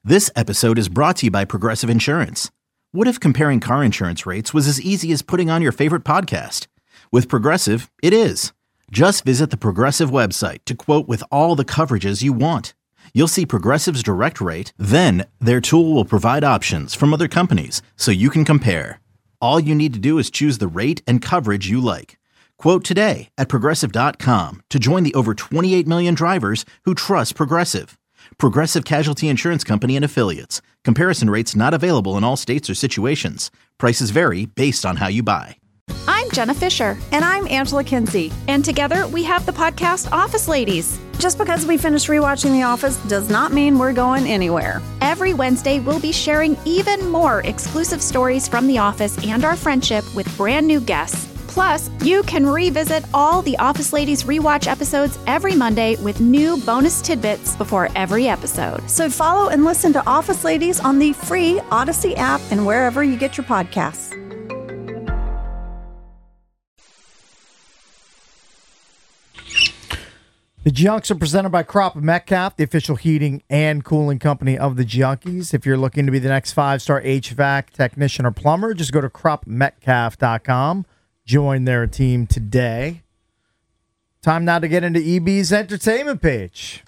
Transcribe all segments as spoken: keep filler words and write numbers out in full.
This episode is brought to you by Progressive Insurance. What if comparing car insurance rates was as easy as putting on your favorite podcast? With Progressive, it is. Just visit the Progressive website to quote with all the coverages you want. You'll see Progressive's direct rate, then their tool will provide options from other companies so you can compare. All you need to do is choose the rate and coverage you like. Quote today at progressive dot com to join the over twenty-eight million drivers who trust Progressive. Progressive Casualty Insurance Company and Affiliates. Comparison rates not available in all states or situations. Prices vary based on how you buy. I'm Jenna Fisher. And I'm Angela Kinsey. And together we have the podcast Office Ladies. Just because we finished rewatching The Office does not mean we're going anywhere. Every Wednesday, we'll be sharing even more exclusive stories from The Office and our friendship with brand new guests. Plus, you can revisit all the Office Ladies rewatch episodes every Monday with new bonus tidbits before every episode. So follow and listen to Office Ladies on the free Odyssey app and wherever you get your podcasts. The Junks are presented by Crop Metcalf, the official heating and cooling company of the Junkies. If you're looking to be the next five-star H V A C technician or plumber, just go to crop metcalf dot com. Join their team today. Time now to get into E B's entertainment page.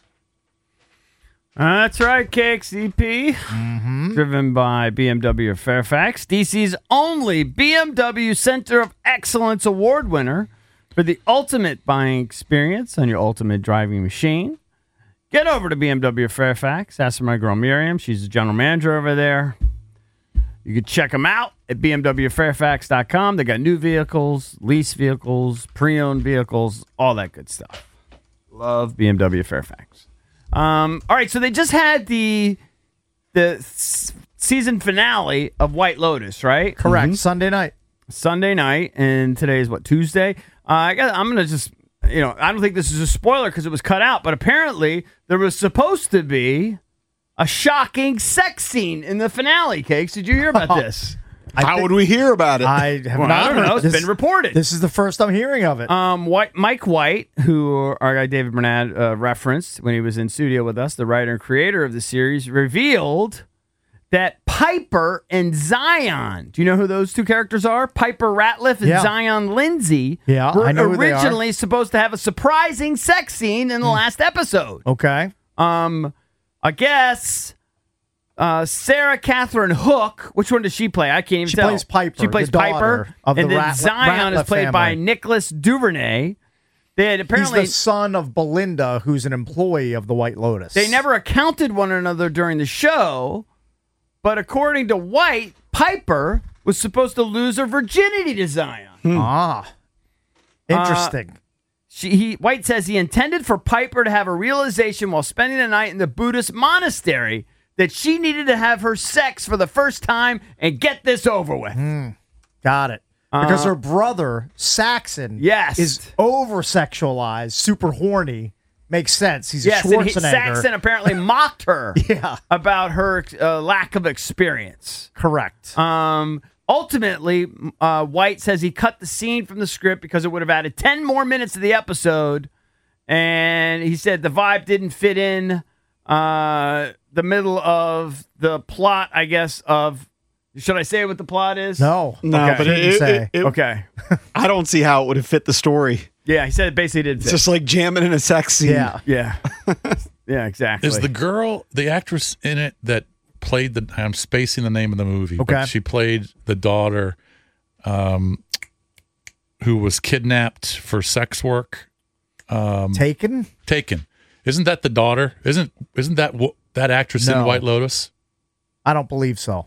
Uh, that's right, K X E P. Mm-hmm. Driven by B M W of Fairfax, D C's only B M W Center of Excellence Award winner for the ultimate buying experience on your ultimate driving machine. Get over to B M W of Fairfax. Ask for my girl Miriam. She's the general manager over there. You can check them out at b m w fairfax dot com. They got new vehicles, lease vehicles, pre-owned vehicles, all that good stuff. Love B M W Fairfax. Um, all right, so they just had the the s- season finale of White Lotus, right? Correct. Mm-hmm. Sunday night. Sunday night, and today is what, Tuesday? Uh, I got. I'm gonna just, you know, I don't think this is a spoiler because it was cut out, but apparently there was supposed to be a shocking sex scene in the finale. Cakes, did you hear about this? How would we hear about it? I have Well, not I don't heard. know. It's This- been reported. This is the first I'm hearing of it. Um, White, Mike White, who our guy David Bernard uh, referenced when he was in studio with us, the writer and creator of the series, revealed that Piper and Zion, do you know who those two characters are? Piper Ratliff and Yeah. Zion Lindsay Yeah, were I know who they are. originally supposed to have a surprising sex scene in the last episode. okay. Um, I guess uh, Sarah Catherine Hook, which one does she play? I can't even She tell. plays Piper, She plays the Piper. daughter of and the then Rat- Zion is Ratliff played by family. Nicholas Duvernay. They had apparently He's the son of Belinda, who's an employee of the White Lotus. they never accounted one another during the show, but according to White, Piper was supposed to lose her virginity to Zion. Ah. Interesting. She, he, White says he intended for Piper to have a realization while spending the night in the Buddhist monastery that she needed to have her sex for the first time and get this over with. Got it. Because Uh, her brother, Saxon, Yes. is over-sexualized, super horny. Makes sense. He's Yes, a and he, Schwarzenegger. Saxon apparently mocked her Yeah. about her uh, lack of experience. Correct. Um, ultimately, uh, White says he cut the scene from the script because it would have added ten more minutes to the episode. And he said the vibe didn't fit in uh, the middle of the plot, I guess, of... Should I say what the plot is? no. no, Okay. but Shouldn't it, say. it, it, Okay. I don't see how it would have fit the story. Yeah, he said it basically did It's fit. just like jamming in a sex scene. Yeah. Yeah. Yeah, exactly. Is the girl, the actress in it that played the, I'm spacing the name of the movie, Okay. but she played the daughter um, who was kidnapped for sex work, Taken? taken. Isn't that the daughter? Isn't isn't that wh- that actress No. in White Lotus? I don't believe so.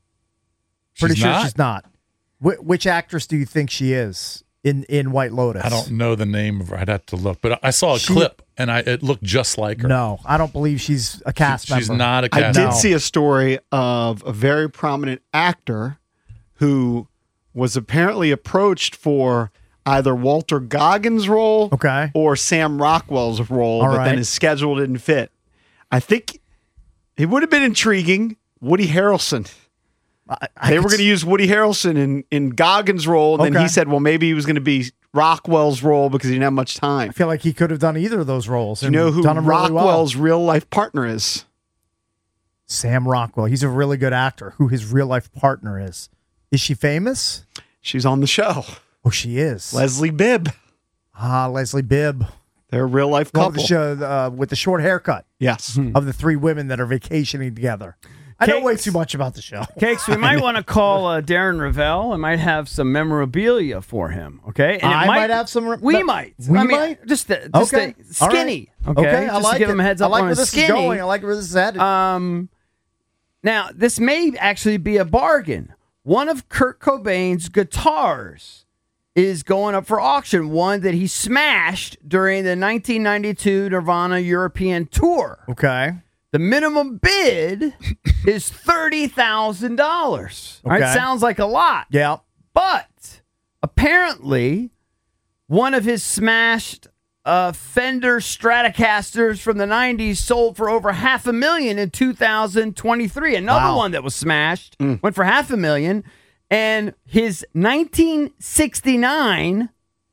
Pretty She's sure not? she's not. Wh- which actress do you think she is in, in White Lotus? I don't know the name of her. I'd have to look. But I saw a She- clip, and I it looked just like her. No, I don't believe she's a cast She- member. she's not a I cast did No. see a story of a very prominent actor who was apparently approached for either Walter Goggins' role Okay. or Sam Rockwell's role, All but right. then his schedule didn't fit. I think it would have been intriguing. Woody Harrelson. I, I They could were going to use Woody Harrelson in, in Goggins' role, and then Okay. he said, well, maybe he was going to be Rockwell's role because he didn't have much time. I feel like he could have done either of those roles. Do you and know who done them really well. Rockwell's real life partner is? Sam Rockwell. He's a really good actor. Who his real life partner is? Is she famous? She's on the show. Oh, she is. Leslie Bibb. Ah, Leslie Bibb. They're a real life Well, the couple. show, uh, with the short haircut Yes. of the three women that are vacationing together. I know way Cakes. too much about the show. Cakes, we might want to call uh, Darren Ravel. I might have some memorabilia for him. Okay, and it I might have some- We me- might. we I mean, might? Just, uh, just Okay. uh, All right. skinny. Okay, Okay, I just like to give it. him a heads I up like on where his this skinny. is going. I like where this is headed. Um, now this may actually be a bargain. One of Kurt Cobain's guitars is going up for auction. One that he smashed during the nineteen ninety-two Nirvana European tour. okay. The minimum bid is thirty thousand dollars. All right, Okay. sounds like a lot. Yeah. But apparently, one of his smashed uh, Fender Stratocasters from the nineties sold for over half a million in two thousand twenty-three. Another Wow. one that was smashed went for half a million. And his nineteen sixty-nine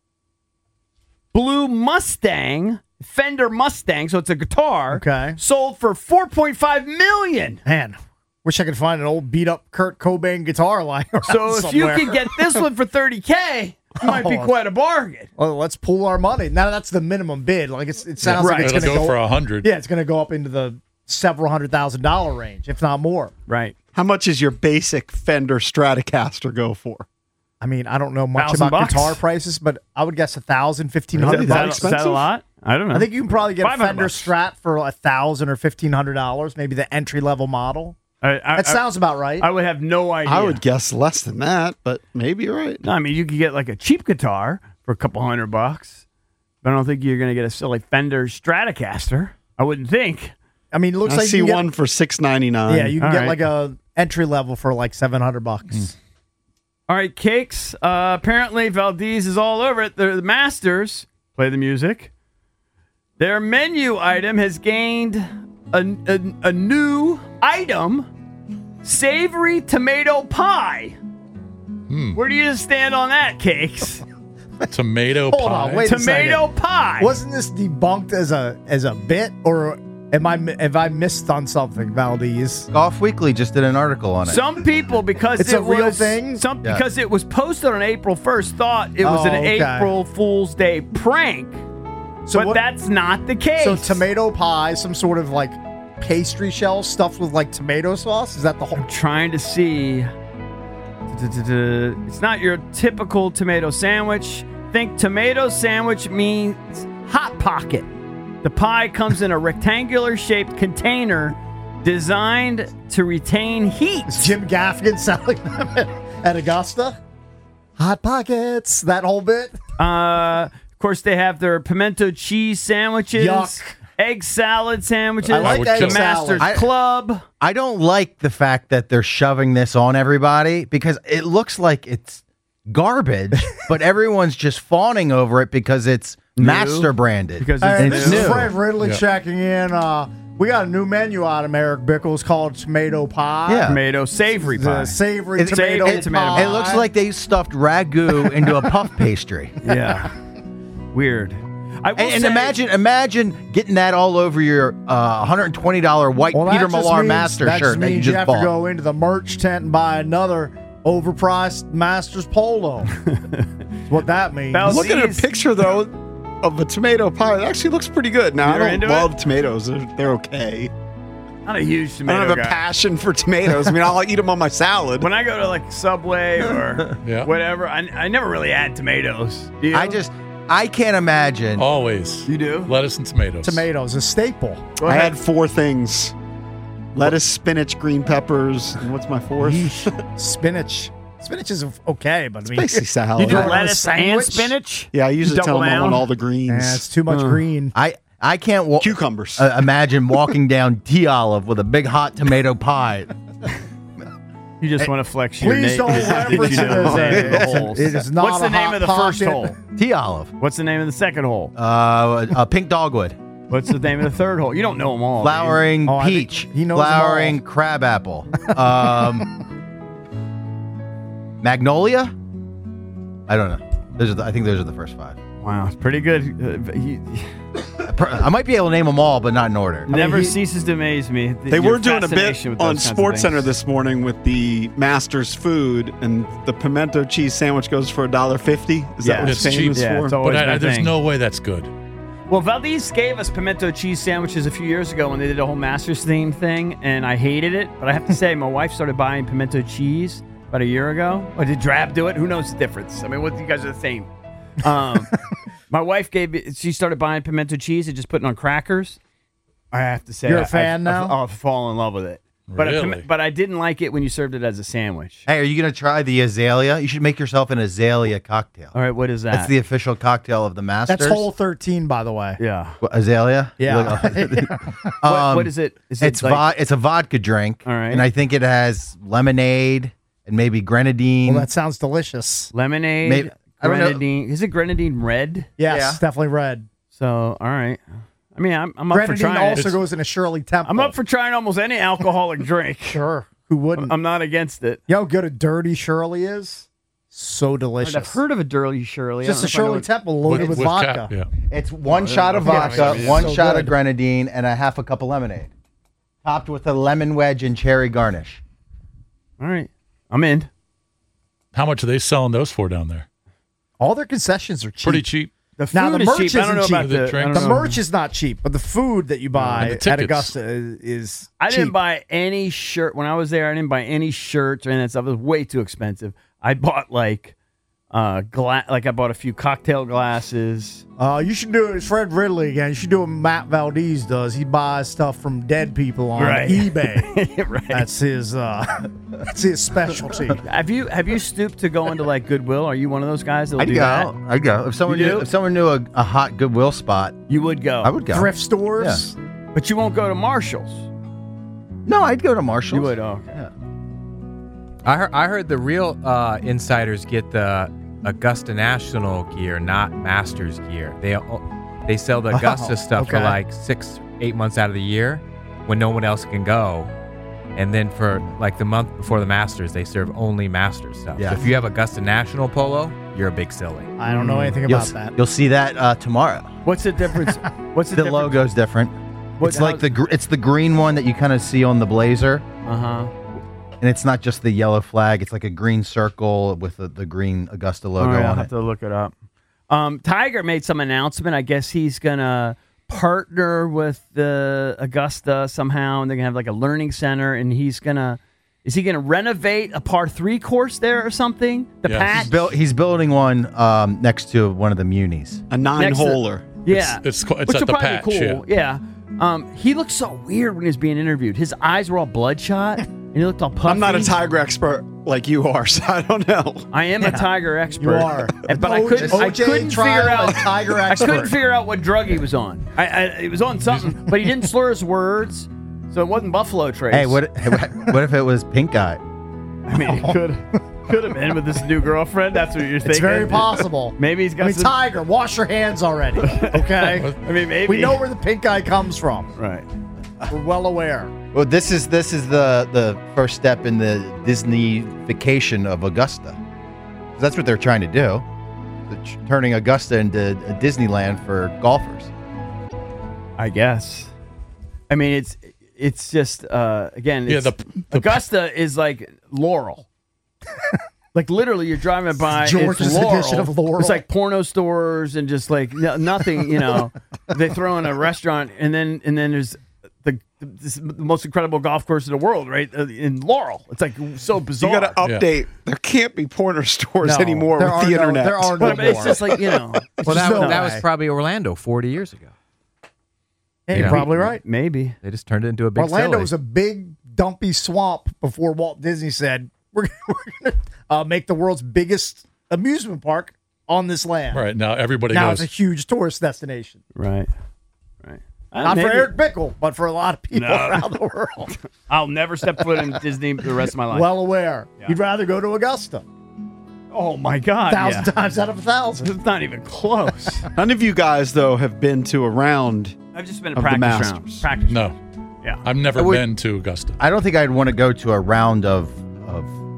Blue Mustang, Fender Mustang, so it's a guitar, Okay. sold for four point five million. Man, wish I could find an old beat up Kurt Cobain guitar lying around So if somewhere. you could get this one for thirty K, it might be Oh. quite a bargain. Well, let's pool our money. Now that's the minimum bid. Like it's, it sounds Right. like it's It'll going to go go for a hundred. Yeah, it's going to go up into the several hundred thousand dollar range, if not more. Right. How much is your basic Fender Stratocaster go for? I mean, I don't know much Thousand about bucks? guitar prices, but I would guess a thousand, fifteen Is hundred that bucks. Is that a expensive? lot? I don't know. I think you can probably get a five hundred Fender bucks. Strat for a thousand or fifteen hundred dollars, maybe the entry level model. I, I, That sounds about right. I, I would have no idea. I would guess less than that, but maybe you're right. No, I mean, you could get like a cheap guitar for a couple hundred bucks, but I don't think you're going to get a silly Fender Stratocaster. I wouldn't think. I mean, it looks I like see you can one get, for six ninety nine. yeah, you can All get right. like a entry level for like seven hundred bucks. All right, Cakes. Uh, apparently, Valdez is all over it. The, the Masters play the music. Their menu item has gained a, a, a new item: savory tomato pie. Where do you stand on that, Cakes? Tomato Hold pie. on, wait a Tomato second. pie. Wasn't this debunked as a as a bit, or am I have I missed on something, Valdez? Golf Weekly just did an article on it. Some people, because It's it a real was, thing? Some Yeah. because it was posted on April first, thought it was Oh, an okay. April Fool's Day prank. So but what- that's not the case. So tomato pie, some sort of like pastry shell stuffed with like tomato sauce. Is that the whole? I'm trying to see. It's not your typical tomato sandwich. Think tomato sandwich means hot pocket. The pie comes in a rectangular shaped container designed to retain heat. Is Jim Gaffigan selling them at, at Augusta? Hot pockets. That whole bit. Uh, of course, they have their pimento cheese sandwiches, Yuck. egg salad sandwiches, I like would egg kill the that. Masters I- Club. I don't like the fact that they're shoving this on everybody because it looks like it's garbage, but everyone's just fawning over it because it's master branded. Because it's Hey, new. this is Fred Ridley Yeah. checking in. Uh, we got a new menu item, Eric Bickles, called tomato pie. Yeah. Tomato savory pie. The savory It's- tomato savory tomato pie. It looks like they stuffed ragu into a puff pastry. Yeah. Weird. I will And, and say- imagine, imagine getting that all over your uh, one hundred twenty dollars white Well, that Peter just Millar means- Master that shirt that you means just have bought. to go into the merch tent and buy another overpriced Masters polo. That's what that means. That was- Look at a Jeez. picture though of a tomato pie. It actually looks pretty good. Now You're I into don't it? love tomatoes; they're, they're okay. Not a huge I tomato don't have a guy. passion for tomatoes. I mean, I'll eat them on my salad. When I go to like Subway or Yeah. whatever, I, I never really add tomatoes. Do you? I just, I can't imagine. Always. You do? Lettuce and tomatoes. Tomatoes, a staple. Go I ahead. had four things: lettuce, spinach, green peppers, and what's my fourth? Spinach. Spinach is okay, but I mean, Basically You salad. do on a lettuce and sandwich? spinach? Yeah, I usually You tell double them I want down? all the greens. eh, it's too much green. I, I can't wa- Cucumbers. uh, imagine walking down Tea Olive with a big hot tomato pie. You just want to flex your Please na- don't reference you it know, as the a- holes. it is not What's the a name hot of the first pocket. hole? Tea Olive. What's the name of the second hole? Uh, uh, pink dogwood. What's the name of the third hole? You don't know them all. do you? Flowering Oh, I think peach. he knows them Flowering crabapple. Um, Magnolia? I don't know. Those are the, I think those are the first five. Wow, it's pretty good. Uh, he, I might be able to name them all, but not in order. never he- ceases to amaze me. th- They your were doing a bit fascination with on those kinds of Sports Center things. this morning with the Masters food, and the pimento cheese sandwich goes for a dollar fifty. Is Yeah. that what it's It's cheap. famous Yeah, for? it's always But I, my I, there's thing. no way that's good. Well, Valdez gave us pimento cheese sandwiches a few years ago when they did a whole Masters theme thing, and I hated it. But I have to say, my wife started buying pimento cheese about a year ago. Or did Drab do it? Who knows the difference? I mean, what you guys are the same. Um, my wife gave it, she started buying pimento cheese and just putting on crackers. I have to say, You're a I- fan I've, now? I've, I've fallen in love with it. But, a pim- Really? but I didn't like it when you served it as a sandwich. Hey, are you going to try the azalea? You should make yourself an azalea cocktail. All right, what is that? That's the official cocktail of the Masters. That's hole thirteen, by the way. yeah. What, azalea? Yeah. What, Um, what is it? Is it It's like, vo- it's a vodka drink, All right. and I think it has lemonade and maybe grenadine. Well, that sounds delicious. lemonade, Maybe- I don't know. grenadine. Is it grenadine red? Yes, Yeah. definitely red. So, all right. I mean, I'm, I'm up for Grenadine trying also it. goes in a Shirley Temple. I'm up for trying almost any alcoholic drink. Sure. Who wouldn't? I'm not against it. You know how good a dirty Shirley is? So delicious. I've heard of a dirty Shirley. I Just a don't know if I know Shirley what- Temple loaded with, vodka. cap, yeah. It's one shot of yeah, vodka, yeah. one So shot good. of grenadine, and a half a cup of lemonade, topped with a lemon wedge and cherry garnish. All right, I'm in. How much are they selling those for down there? All their concessions are cheap. Pretty cheap. The food Now, the is merch cheap. I don't know isn't about cheap. the, The I don't drinks. The know. merch is not cheap, but the food that you buy And the at tickets. Augusta is, is I didn't cheap. buy any shirt when I was there. I didn't buy any shirts or any of that stuff. It was way too expensive. I bought like, uh, gla- like I bought a few cocktail glasses. Uh, you should do it. It's Fred Ridley again. You should do what Matt Valdez does. He buys stuff from dead people on Right. eBay. right. That's his. Uh, that's his specialty. Have you have you stooped to go into like Goodwill? Are you one of those guys that will I'd do go. that? I'd go. If someone You knew, do? if someone knew a, a hot Goodwill spot, You would go. I would go. Thrift stores. but you won't go to Marshalls. No, I'd go to Marshalls. You would. Oh, okay. I heard, I heard the real uh, insiders get the Augusta National gear, not Masters gear. They they sell the Augusta Oh, stuff for okay. like six, eight months out of the year when no one else can go. And then for like the month before the Masters, they serve only Masters stuff. Yeah. So if you have Augusta National polo, you're a big silly. I don't know anything You'll, about s- that. you'll see that uh, tomorrow. What's the difference? What's the, The difference? logo's different. What- it's like how- the gr- it's the green one that you kind of see on the blazer, Uh huh. and it's not just the yellow flag. It's like a green circle with the, the green Augusta logo All right, I'll on have it. to look it up. Um, Tiger made some announcement. I guess he's gonna partner with the Augusta somehow, and they're gonna have like a learning center. And he's gonna is he gonna renovate a par three course there or something? The Yes. patch. He's, built, he's building one um, next to one of the munis. A nine-holer. Yeah, It's- it's co- it's which at will the probably be patch, cool. Yeah. Um, he looked so weird when he was being interviewed. His eyes were all bloodshot, and he looked all puffy. I'm not a Tiger expert like you are, so I don't know. I am a Tiger expert. You are. And- but I couldn't. I O J couldn't trial figure out. and Tiger I couldn't expert. figure out what drug he was on. I, I it was on something, but he didn't slur his words, so it wasn't Buffalo Trace. Hey, what what if it was pink eye? I mean, it could could have been with this new girlfriend. That's what you're thinking. It's very possible. Maybe he's got I mean, some. Tiger, wash your hands already. Okay. I mean, maybe We know where the pink eye comes from. Right. We're well aware. Well, this is this is the the first step in the Disneyfication of Augusta. That's what they're trying to do. They're ch- turning Augusta into a Disneyland for golfers. I guess. I mean, it's it's just uh, again. Yeah, It's, the- the- Augusta is like Laurel. Like literally, you're driving by. George's it's Laurel. edition of Laurel. It's like porno stores and just like no, nothing. You know, they throw in a restaurant and then and then there's the, this, the most incredible golf course in the world, right? Uh, in Laurel, it's like so You bizarre. got to update. There can't be porno stores No, anymor there with are the no- internet. there are no But it's more. just like you know. Well, that, no that way. was probably Orlando forty years ago. Yeah, you're Yeah. probably right. Maybe. They just turned it into a big Orlando silly. was a big, dumpy swamp before Walt Disney said, we're, we're going to uh, make the world's biggest amusement park on this land. Right now, everybody Now goes. it's a huge tourist destination. Right. Right. Uh, Not for maybe. Eric Bickle, but for a lot of people No. around the world. I'll never step foot in Disney the rest of my life. Well aware. Yeah. You'd rather go to Augusta. oh my God. thousand yeah. times out of a thousand. It's not even close. None of you guys, though, have been to a round. I've just been a Of the practice Masters. round. Practice. no, round. Yeah. I've never I would- been to Augusta. I don't think I'd want to go to a round of of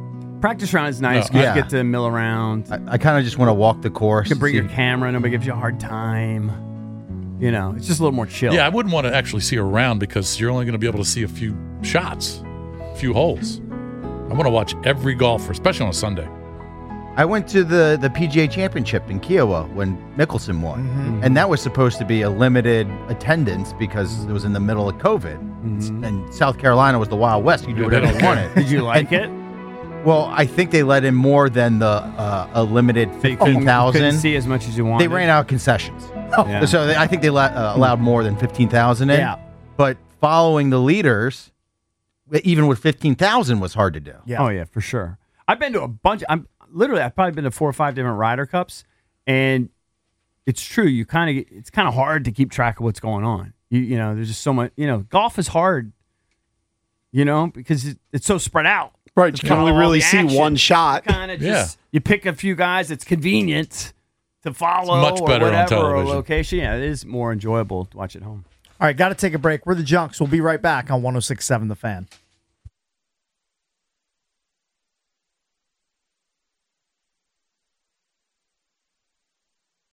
practice round is nice. No, you I- get to mill around. I, I kind of just want to walk the course. You can bring see your camera. Nobody gives you a hard time. You know, it's just a little more chill. Yeah, I wouldn't want to actually see a round because you're only going to be able to see a few shots, a few holes. I want to watch every golfer, especially on a Sunday. I went to the, the P G A Championship in Kiowa when Mickelson won, Mm-hmm. and that was supposed to be a limited attendance because it was in the middle of COVID, Mm-hmm. and South Carolina was the Wild West. You do Yeah, whatever they you don't wanted. Did you like it? Well, I think they let in more than the uh, a limited You fifteen couldn't, thousand. couldn't see as much as you wanted. They ran out of concessions, Yeah. so they, I think they let, uh, allowed more than fifteen thousand in. Yeah. But following the leaders, even with fifteen thousand, was hard to do. Yeah. Oh yeah, for sure. I've been to a bunch. I'm literally. I've probably been to four or five different Ryder Cups, and it's true. You kind of. It's kind of hard to keep track of what's going on. You, you know, there's just so much. You know, golf is hard. You know, because it, it's so spread out. Right. To You can only follow all really the see action. one shot. Kind of Yeah. just you pick a few guys. It's convenient to follow. It's much or better on whatever, or television. location. Yeah, it is more enjoyable to watch at home. All right, got to take a break. We're the Junks. We'll be right back on one oh six point seven The Fan.